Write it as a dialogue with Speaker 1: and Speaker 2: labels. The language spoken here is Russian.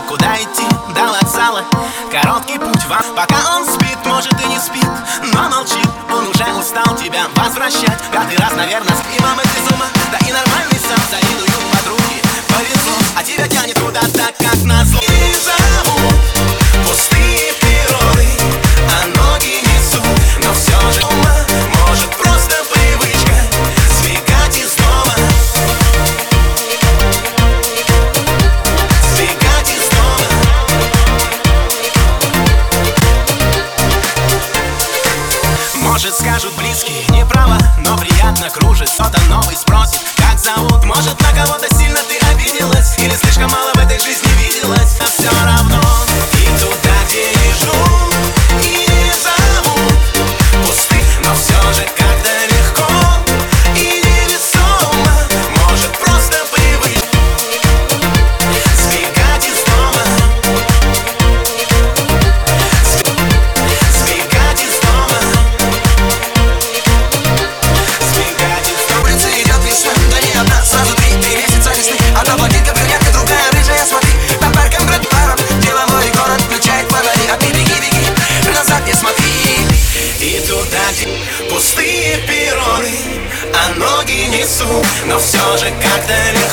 Speaker 1: куда идти, до вокзала. Короткий путь вам, пока он спит, может и не спит, но молчит. Он уже устал тебя возвращать. Пятый раз, наверное, и мама без ума. Да и нормальный сам, завидуют подруги. Повезло, а тебя тянет куда-то, как назло. И зовут пустые перроны, а ноги несут, но все же ума. Может просто привычка сбегать из дома. Сбегать из дома. Может, скажут близкие, неправо, но приятно кружит. Кто-то новый спросит, как зовут. Может, на кого-то сильно ты обиделась, или слишком мало в этой жизни виделась. А все равно и туда, где лежу, и зовут пусты, но все же как-то легко и невесомо. Может, просто привык сбегать из дома. Сбегать из дома. Сбегать из дома.
Speaker 2: Улица идет весна, да не одна, сразу три месяца весны. Одна блондинка, брюнетка, другая рыжая, смотри. По паркам, тротуарам, деловой город включает фонари. А ты беги, беги, назад не смотри.
Speaker 1: И туда, где пустые перроны, а ноги несут, но все же как-то